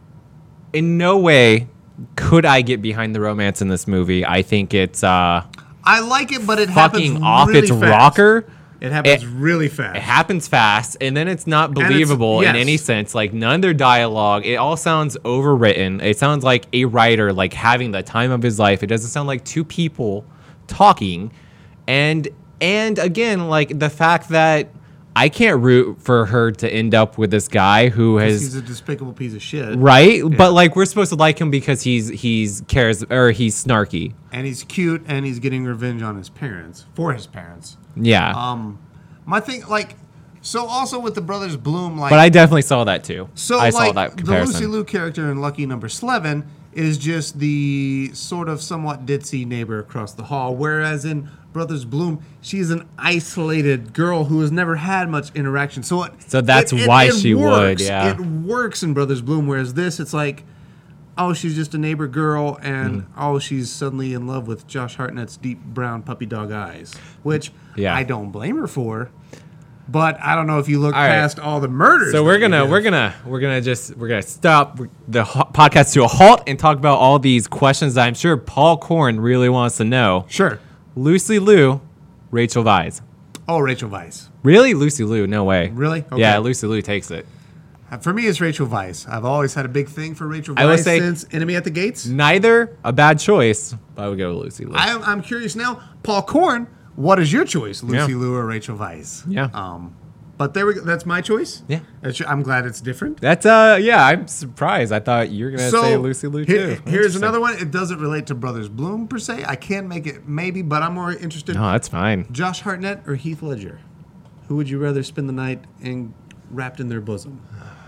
in no way, could I get behind the romance in this movie. I think it's uh, I like it, but it fucking happens off really its fast. rocker. It happens It- really fast. It happens fast, and then it's not it's- believable in yes. any sense. Like none of their dialogue, it all sounds overwritten. It sounds like a writer like having the time of his life. It doesn't sound like two people talking, and and again, like the fact that I can't root for her to end up with this guy who has He's a despicable piece of shit. right, but like we're supposed to like him because he's he's cares or he's snarky. And he's cute, and he's getting revenge on his parents, for his parents. Yeah, Um, my thing, like, so also with the Brothers Bloom, like, but I definitely saw that too. so I like saw that the comparison. Lucy Liu character in Lucky Number Eleven is just the sort of somewhat ditzy neighbor across the hall, whereas in Brothers Bloom, she's an isolated girl who has never had much interaction. So it, So that's it- it- why it she would, works. yeah. It works in Brothers Bloom, whereas this, it's like, oh, she's just a neighbor girl, and Mm-hmm. oh, she's suddenly in love with Josh Hartnett's deep brown puppy dog eyes, which Yeah. I don't blame her for. But I don't know if you look All right. past all the murders. So we're that you gonna did. we're gonna we're gonna just we're gonna stop the ho- podcast to a halt and talk about all these questions that I'm sure Paul Korn really wants to know. Sure. Lucy Liu, Rachel Weisz. Oh, Rachel Weisz. Really, Lucy Liu? No way. Really? Okay. Yeah, Lucy Liu takes it. Uh, For me, it's Rachel Weisz. I've always had a big thing for Rachel I would Weisz say- since Enemy at the Gates. Neither a bad choice, but I would go with Lucy Liu. I, I'm curious now, Paul Korn. What is your choice, Lucy Yeah. Liu or Rachel Weisz? Yeah. Um, but there we go. That's my choice. Yeah. That's your- I'm glad it's different. That's uh yeah, I'm surprised. I thought you were gonna say Lucy Liu he- too. Here's Interesting. another one. It doesn't relate to Brothers Bloom per se. I can make it maybe, but I'm more interested. No, that's fine. Josh Hartnett or Heath Ledger? Who would you rather spend the night in, wrapped in their bosom?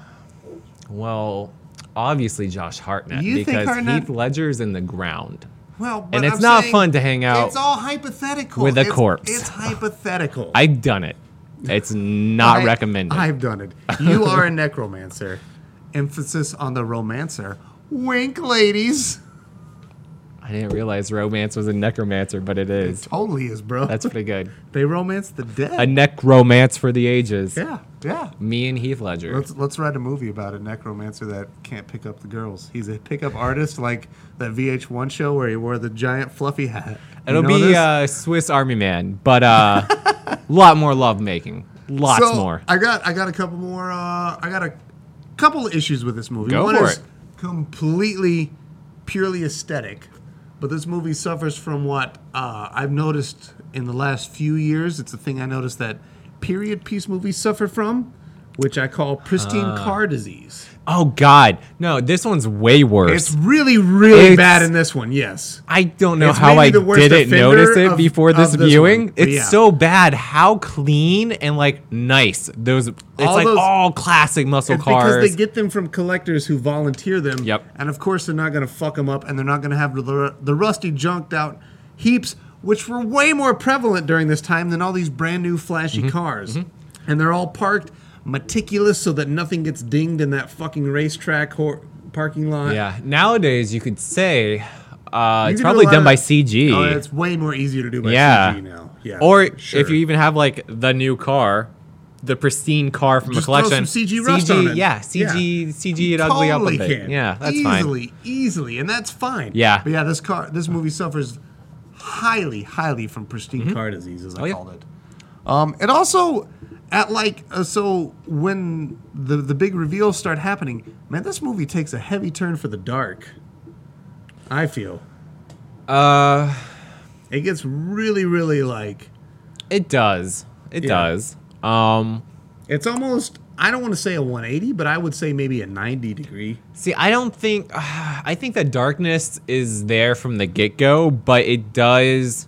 Well, obviously Josh Hartnett You think because Hartnett- Heath Ledger's in the ground. Well, but And it's I'm not saying fun to hang out It's all hypothetical with a It's- corpse. It's hypothetical. I've done it. It's not I- recommended. I've done it. You are a necromancer. Emphasis on the romancer. Wink, ladies. I didn't realize romance was a necromancer, but it is. Totally is, bro. That's pretty good. They romance the dead. A necromance for the ages. yeah, yeah. Me and Heath Ledger. Let's let's write a movie about a necromancer that can't pick up the girls. He's a pickup artist, like that V H one show where he wore the giant fluffy hat. You It'll know be this? uh, Swiss Army Man, but uh, a lot more love making. Lots So, more. I got I got a couple more. Uh, I got a couple of issues with this movie. Go One for is it. completely, purely aesthetic, but this movie suffers from what uh, I've noticed in the last few years. It's a thing I noticed that period piece movies suffer from, which I call pristine Uh. car disease. Oh God, no! This one's way worse. It's really, really It's- bad in this one. Yes. I don't know It's how maybe I the worst didn't offender notice it of- before this, of this viewing. one, but It's yeah. so bad how clean and like nice those. It's All like those- all classic muscle It's cars. because they get them from collectors who volunteer them. Yep. And of course, they're not going to fuck them up, and they're not going to have the, the rusty, junked out heaps, which were way more prevalent during this time than all these brand new, flashy Mm-hmm. cars. And they're all parked meticulous so that nothing gets dinged in that fucking racetrack hor- parking lot. yeah, nowadays you could say uh, You it's can do probably a lot done of- by C G. Oh, it's way more easy to do by yeah. C G now. Yeah. Or sure. if you even have like the new car, the pristine car from Just a collection, throw some C G rust on it. yeah, C G, C G it ugly up a Totally bit. can. Yeah, that's fine. easily, easily, and that's fine. Yeah. But yeah, this car, this movie suffers highly, highly from pristine car disease, as I Oh, yeah. called it. Um, it also, at like, uh, so when the the big reveals start happening, man, this movie takes a heavy turn for the dark. I feel Uh, it gets really, really like it does. It Yeah. does. Um. it's almost. I don't want to say a one eighty, but I would say maybe a ninety degree. See, I don't think. Uh, I think that darkness is there from the get go, but it does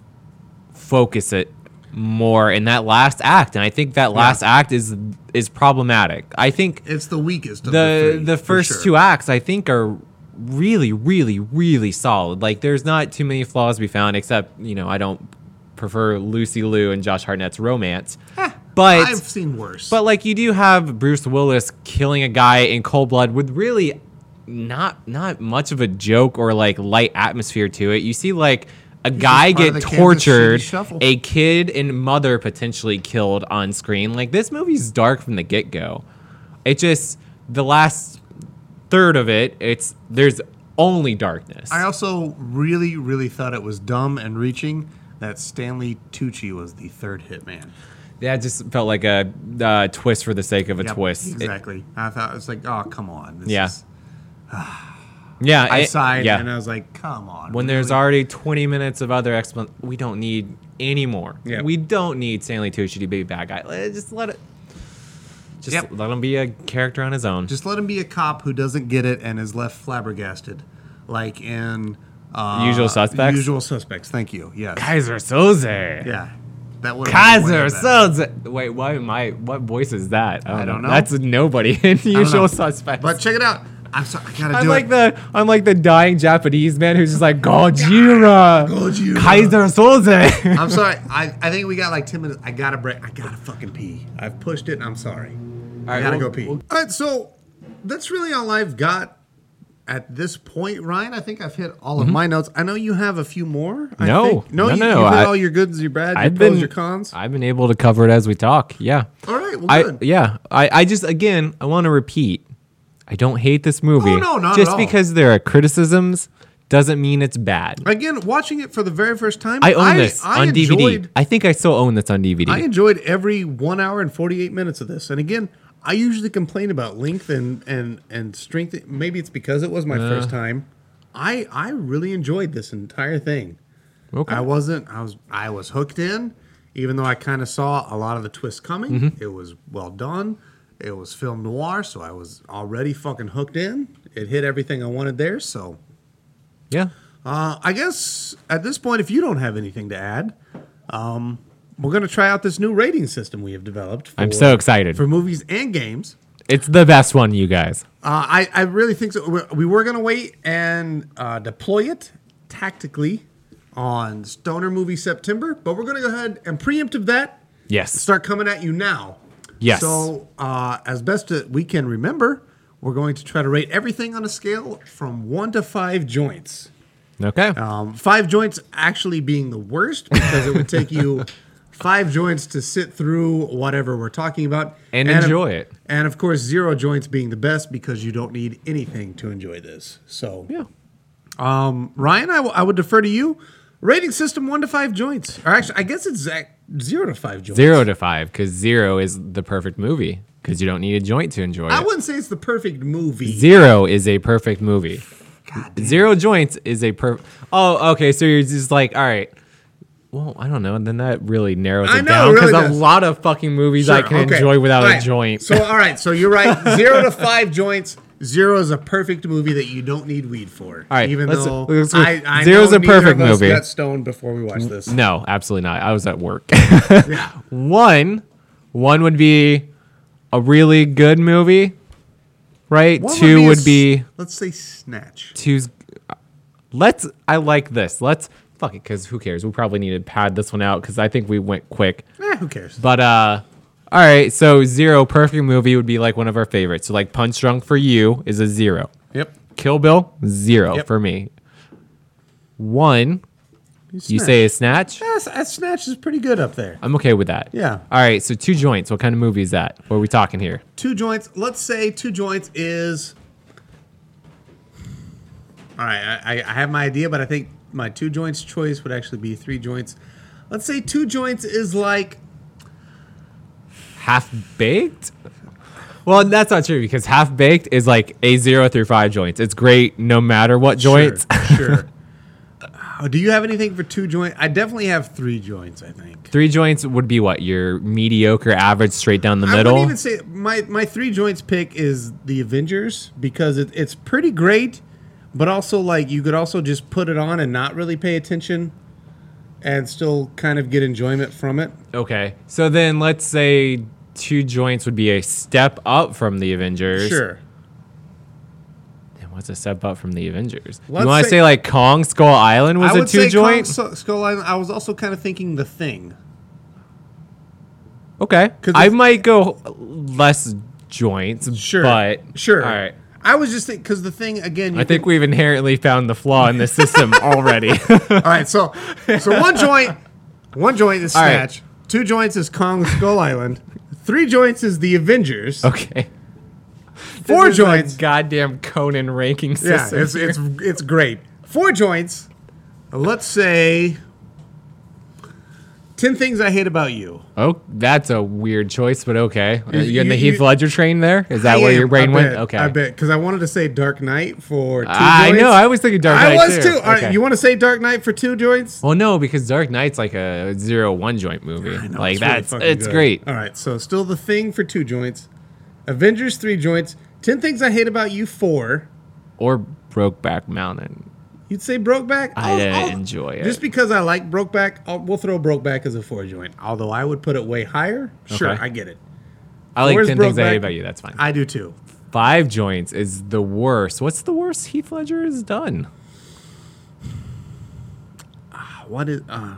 focus it more in that last act, and I think that last act is is problematic. I think It's the weakest of the the three, the for first sure. two acts I think are really, really, really solid. Like, there's not too many flaws to be found, except you know I don't prefer Lucy Liu and Josh Hartnett's romance, but I've seen worse. but like you do have Bruce Willis killing a guy in cold blood with really not not much of a joke or like light atmosphere to it. You see like a guy part of get the Kansas tortured, City Shuffle. a kid and mother potentially killed on screen. Like, this movie's dark from the get go. It just the last third of it, it's there's only darkness. I also really, really thought it was dumb and reaching that Stanley Tucci was the third hitman. Yeah, it just felt like a uh, twist for the sake of a Yep, twist. It- Exactly. I thought it was like, oh, come on. This Yeah. is- yeah, I it- sighed yeah. and I was like, come on. When there's really? already twenty minutes of other explanation, we don't need any more. Yeah. We don't need Stanley Tucci to be a bad guy. Let- Just let it. Just Yep. let him be a character on his own. Just let him be a cop who doesn't get it and is left flabbergasted. Like in... Uh, Usual Suspects? Usual Suspects, thank you. Yes. Kaiser Soze. Yeah. That would Kaiser Soze. Wait, why am I? What voice is that? I don't know. That's nobody in don't Usual know. Suspects. But check it out. I'm sorry. I gotta I'm do like it. the I'm like the dying Japanese man who's just like Gojira, Gojira. Kaiser Soze. I'm sorry. I, I think we got like ten minutes. I gotta break. I gotta fucking pee. I've pushed it and I'm sorry. I right, gotta we'll- go pee. we'll- All right, so that's really all I've got at this point, Ryan. I think I've hit all of my notes. I know you have a few more. I No. think. no, No, you, no, you no, hit I- all your goods, your bad, your I've pros, been your cons. I've been able to cover it as we talk. Yeah. All right, well, I good. yeah. I, I just again I want to repeat. I don't hate this movie. Oh, no, not Just at all. because there are criticisms doesn't mean it's bad. Again, watching it for the very first time, I own this I on D V D. enjoyed, I think I still own this on D V D. I enjoyed every one hour and forty-eight minutes of this. And again, I usually complain about length and and and strength. Maybe it's because it was my first time. I I really enjoyed this entire thing. Okay. I wasn't. I was. I was hooked in, even though I kind of saw a lot of the twists coming. Mm-hmm. It was well done. It was film noir, so I was already fucking hooked in. It hit everything I wanted there. So yeah. uh, I guess at this point, if you don't have anything to add, um, we're gonna try out this new rating system we have developed. For, I'm so excited. for movies and games. It's the best one, you guys. Uh, I, I really think so. We- We were going to wait and uh, deploy it tactically on Stoner Movie September, but we're going to go ahead and preemptive that. Yes. Start coming at you now. Yes. So, uh, as best as we can remember, we're going to try to rate everything on a scale from one to five joints. Okay. Um, five joints actually being the worst because it would take you five joints to sit through whatever we're talking about And of- enjoy it. And of course, zero joints being the best because you don't need anything to enjoy this. So, yeah. um, Ryan, I, w- I would defer to you. Rating system one to five joints, or actually, I guess it's zac- zero to five joints. Zero to five, because zero is the perfect movie, because you don't need a joint to enjoy I it. wouldn't say it's the perfect movie. Zero is a perfect movie. God damn. Zero joints is a per. Oh, okay. So you're just like, all right. Well, I don't know. And then that really narrows I it know, down it because really a does. lot of fucking movies I Sure, can okay. enjoy without All a right. joint. So, all right. So you're right. Zero to five joints. Zero is a perfect movie that you don't need weed for. All right, Even let's- though let's- I, I Zero's know a neither perfect of us movie. got stoned before we watched this. No, absolutely not. I was at work. Yeah. One, one would be a really good movie, right? One Two a would s- be let's say Snatch. two's. Let's. I like this. Let's fuck it, because who cares? We probably need to pad this one out because I think we went quick. Eh, who cares? But uh, all right. So zero, perfect movie would be like one of our favorites. So like Punch Drunk for you is a zero. Yep. Kill Bill zero Yep. for me. One, you Snatch. say is Snatch. Yeah, S- Snatch is pretty good up there. I'm okay with that. Yeah. All right. So two joints. What kind of movie is that? What are we talking here? Two joints. Let's say two joints is. All right, I, I have my idea, but I think my two joints choice would actually be three joints. Let's say two joints is like. Half baked? Well, that's not true because half baked is like a zero through five joints. It's great no matter what joints. Sure. sure. Uh, do you have anything for two joints? I definitely have three joints, I think. Three joints would be what? Your mediocre, average, straight down the I middle? wouldn't even say my, my three joints pick is the Avengers because it, it's pretty great, but also like you could also just put it on and not really pay attention and still kind of get enjoyment from it. Okay. So then let's say two joints would be a step up from the Avengers. Sure. And what's a step up from the Avengers? Let's you want to say- say, like Kong Skull Island was I a would two say joint? Kong Skull Island. I was also kind of thinking The Thing. Okay. 'Cause I it's- might go less joints. Sure. But Sure. All right. I was just thinking because The Thing again. You I think could- we've inherently found the flaw in the system already. All right, so so one joint, one joint is All right. Snatch. Two joints is Kong Skull Island. Three joints is The Avengers. Okay. Four This is a joints. goddamn Conan ranking Yeah, system. it's here. it's it's great. Four joints. Let's say ten things I hate about you. Oh, that's a weird choice, but okay. Are you, in the you- Heath you- Ledger train there? Is that I where am, your brain I went? bet, Okay. I bet because I wanted to say Dark Knight for two I joints. know. I was thinking Dark Knight I was too. too. All right, Okay. you want to say Dark Knight for two joints? Well, no, because Dark Knight's like a zero one joint movie. I know, like it's really that's fucking it's good. great. All right, so still The Thing for two joints. Avengers three joints. ten things I hate about you four. Or Brokeback Mountain. You'd say Brokeback? I I'll- didn't I'll- enjoy it. Just because I like Brokeback, I'll, we'll throw Brokeback as a four joint. Although I would put it way higher. Sure, Okay. I get it. I like Where's ten things I Brokeback? hate about you. That's fine. I do too. Five joints is the worst. What's the worst Heath Ledger has done? What is uh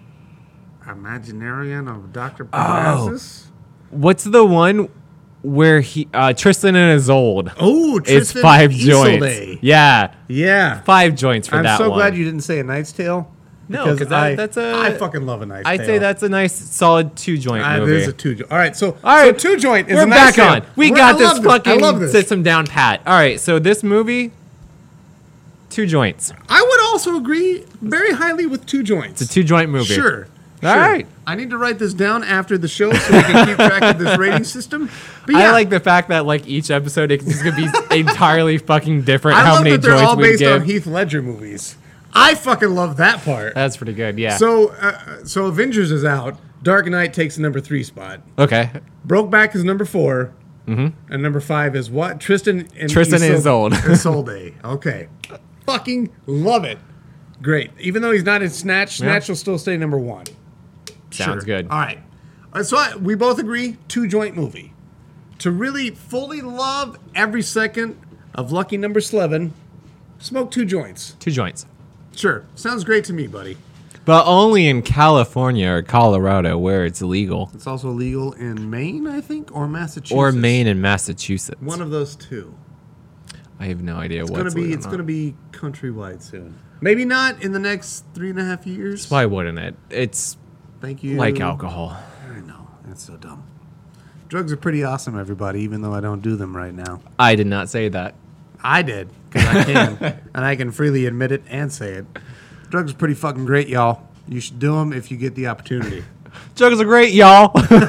Imaginarian of Doctor Oh. Parnassus? What's the one where he uh, Tristan and Isolde? Oh, It's Tristan five Isolde. joints. Yeah, Yeah. five joints for I'm that so one. glad you didn't say A Knight's Tale. No, because 'cause that- I, that's a- I fucking love A Knight's I'd Tale. say that's a nice, solid two joint Uh, movie. it is a two. jo- All right, so All right, so two joint is We're a nice back on. tale. We We're- got I this love this. I fucking love this. system down pat. All right, so this movie, two joints. I would also agree very highly with two joints. It's a two joint movie. Sure. All sure. right. I need to write this down after the show so we can keep track of this rating system. But yeah, I like the fact that like each episode it's just gonna be entirely fucking different. I how love many that they're joints all we based give. on Heath Ledger movies. I fucking love that part. That's pretty good. Yeah. So, uh, so Avengers is out. Dark Knight takes the number three spot. okay. Brokeback is number four. Mm-hmm. And number five is what? Tristan and Tristan and Isolde. Isolde. Okay. Fucking love it. Great. Even though he's not in Snatch, Yeah. Snatch will still stay number one. Sounds good. All right. All right, so I, we both agree, two joint movie. To really fully love every second of Lucky Number Slevin, smoke two joints. Two joints. Sure. Sounds great to me, buddy. But only in California or Colorado where it's legal. It's also legal in Maine, I think, or Massachusetts. Or Maine and Massachusetts. One of those two. I have no idea It's what's gonna be legal it's or gonna not. be countrywide soon. Maybe not in the next three and a half years. Why wouldn't it? It's Thank you. like alcohol. I know. That's so dumb. Drugs are pretty awesome, everybody, even though I don't do them right now. I did not say that. I did, because I can. And I can freely admit it and say it. Drugs are pretty fucking great, y'all. You should do them if you get the opportunity. Drugs are great, y'all.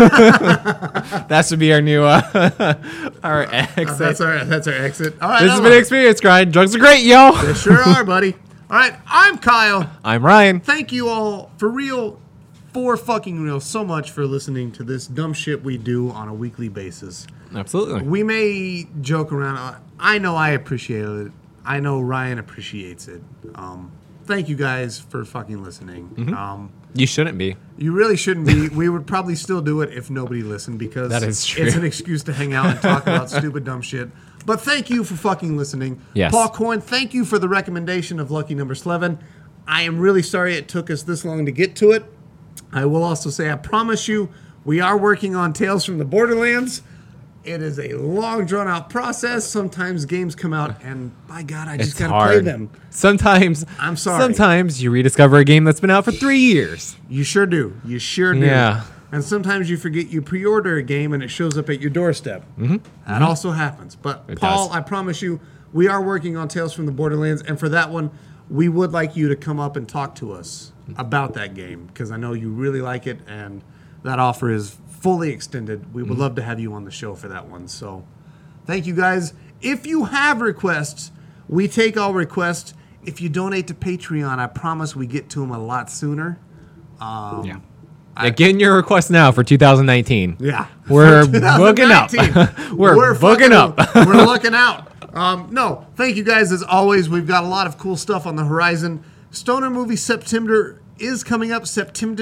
That should be our new uh, our exit. That's our that's our exit. All right. This I has love been it. Experience Grind. Drugs are great, y'all. They sure are, buddy. All right, I'm Kyle. I'm Ryan. Thank you all for real, for fucking real, so much for listening to this dumb shit we do on a weekly basis. Absolutely. We may joke around. I know I appreciate it. I know Ryan appreciates it. Um, thank you guys for fucking listening. Mm-hmm. Um, You shouldn't be. you really shouldn't be. We would probably still do it if nobody listened because That is true. it's an excuse to hang out and talk about stupid, dumb shit. But thank you for fucking listening. Yes. Paul Coyne, thank you for the recommendation of Lucky Number eleven. I am really sorry it took us this long to get to it. I will also say, I promise you, we are working on Tales from the Borderlands. It is a long, drawn-out process. Sometimes games come out, and by God, I just It's gotta hard. play them. Sometimes. I'm sorry. Sometimes you rediscover a game that's been out for three years. You sure do. You sure do. Yeah. And sometimes you forget you pre-order a game and it shows up at your doorstep. Mm-hmm. That also happens. But It Paul, does. I promise you, we are working on Tales from the Borderlands, and for that one, we would like you to come up and talk to us about that game because I know you really like it, and that offer is fully extended. We would Mm-hmm. love to have you on the show for that one. So, thank you guys. If you have requests, we take all requests. If you donate to Patreon, I promise we get to them a lot sooner. Um, Yeah. Yeah, get in your request now for two thousand nineteen. Yeah. We're For booking up. twenty nineteen. We're booking fucking- up. We're looking out. Um, no, thank you guys as always. We've got a lot of cool stuff on the horizon. Stoner Movie September is coming up. September.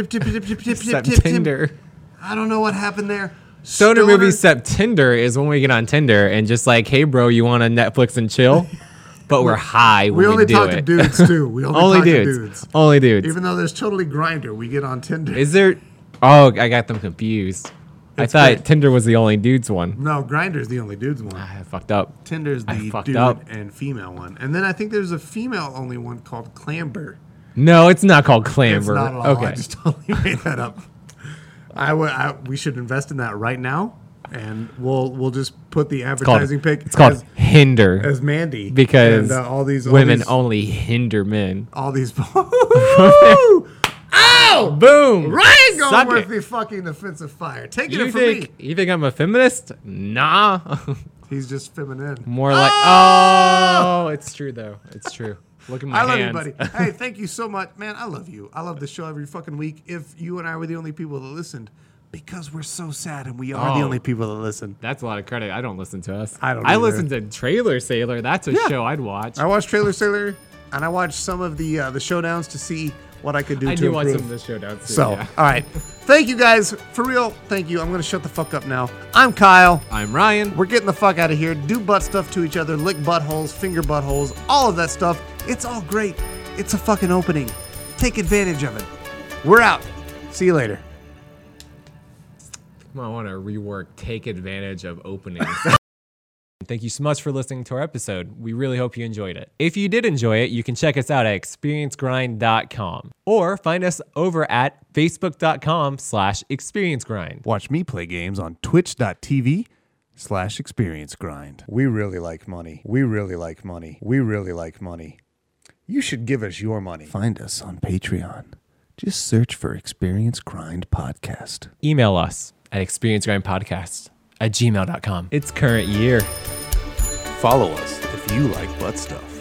September. I don't know what happened there. Stoner Movie September is when we get on Tinder and just like, hey, bro, you want to Netflix and chill? But we're high when We we, only do talk it. to dudes too. We only, Only talk dudes. to dudes. Only dudes. Even though there's totally Grindr, we get on Tinder. Is there? Oh, I got them confused. I It's thought great. Tinder was the only dudes one. no, Grindr's the only dudes one. I fucked up. Tinder's I the fucked dude up. and female one. And then I think there's a female only one called Clamber. No, it's not called It's Clamber. not at all. Okay. I just totally made that up. I would. I, we should invest in that right now, and we'll we'll just put the It's called, advertising pic. it's called as, Hinder as Mandy because and, uh, all these all women these, only hinder men. all these. Ow! Boom! Ryan going Suck with it. the fucking offensive fire. Taking You it from think me. you think I'm a feminist? Nah. He's just feminine. More like oh, it's true though. It's true. Look at my I love hands. you, buddy. Hey, thank you so much, man. I love you. I love the show every fucking week. If you and I were the only people that listened, because we're so sad and we are the Oh. only people that listen. That's a lot of credit. I don't listen to us. I don't I either. listen to Trailer Sailor. That's a Yeah. show I'd watch. I watched Trailer Sailor, and I watched some of the uh, the showdowns to see what I could do I to do watch improve. some of the showdowns too. So, yeah. all right. Thank you guys. For real, thank you. I'm going to shut the fuck up now. I'm Kyle. I'm Ryan. We're getting the fuck out of here. Do butt stuff to each other, lick buttholes, finger buttholes, all of that stuff. It's all great. It's a fucking opening. Take advantage of it. We're out. See you later. I want to rework take advantage of openings. Thank you so much for listening to our episode. We really hope you enjoyed it. If you did enjoy it, you can check us out at experience grind dot com or find us over at facebook dot com slash experience grind. Watch me play games on twitch.tv slash experience grind. We really like money. We really like money. We really like money. You should give us your money. Find us on Patreon. Just search for Experience Grind Podcast. Email us at experience grind podcast at gmail dot com. It's current year. Follow us if you like butt stuff.